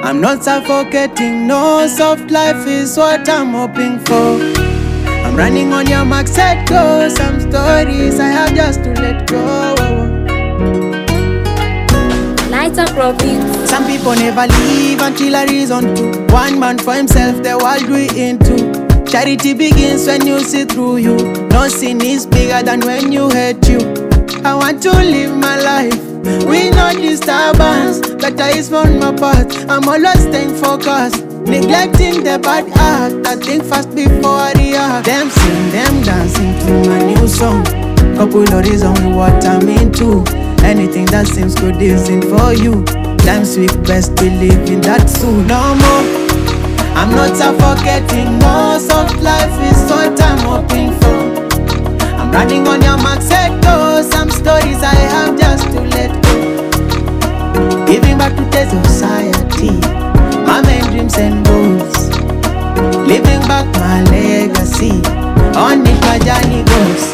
I'm not suffocating, no, soft life is what I'm hoping for. I'm running on your mark, set, go. Some stories I have just to let go. Lights and profits. Some people never leave until a reason to. One man for himself, the world we into. Charity begins when you see through you. No sin is bigger than when you hate you. I want to live my life with no disturbance. Better is on my path. I'm always staying focused, neglecting the bad act. I think fast before I react. Them sing, them dancing to my new song. Couple of reasons with what I'm into. Anything that seems good isn't for you. Times we best believe in that soon. No more, I'm not suffocating. No, soft life is what I'm hoping for. I'm running on your mark, set, go. Some stories I have just to let go. Giving back to the society, my main dreams and goals. Living back my legacy, on it my journey goes.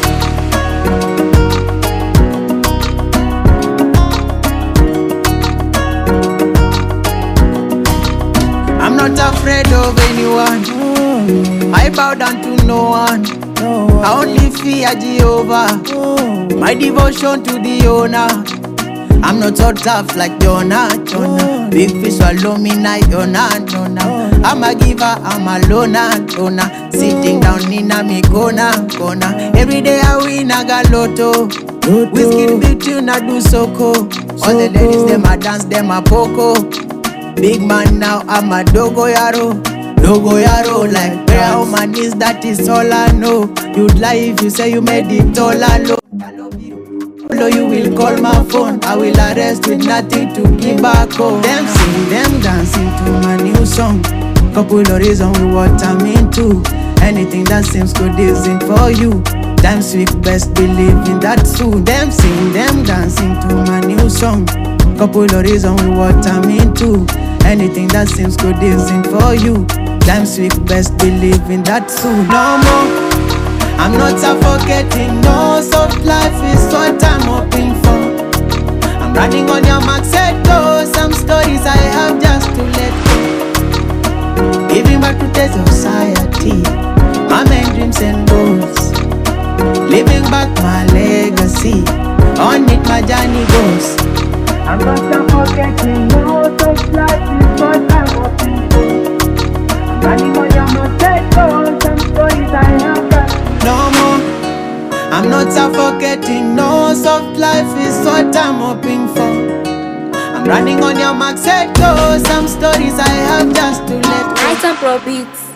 I'm not afraid of anyone. I bow down to no one. I only fear Jehovah. My devotion to the owner. I'm not so tough like Jonah. Big fish swallow me night, Jonah. I'm a giver, I'm a loner. Sitting down in a me corner. Every day I win, I got lotto. Whiskey big tune, I do soko. All the ladies, them a dance, them a poco. Big man now, I'm a dogo yaro, like prayer on my knees, that is all I know. You'd lie if you say you made it all alone. Follow you will call my phone, I will arrest with nothing to give back home. Them sing, them dancing to my new song. Couple of reasons with what I'm into. Anything that seems good isn't for you. Times we best believe in that soon. Them sing, them dancing to my new song. Couple of reasons with what I'm into. Anything that seems good isn't for you. Times we best believe in that soon. No more, I'm not suffocating. No, soft life is what I'm hoping for. I'm running on your mark, set, go. Some stories I have just to let go. Giving back to the society, my main dreams and goals. Living back my legacy, on it my journey goes. I'm not suffocating, no, soft life is what I'm hoping for. I'm running on your mark, set, go. Some stories I have got. No more, I'm not suffocating. No, soft life is what I'm hoping for. I'm running on your mark, set, go. Some stories I have just to let go. Lights and profits.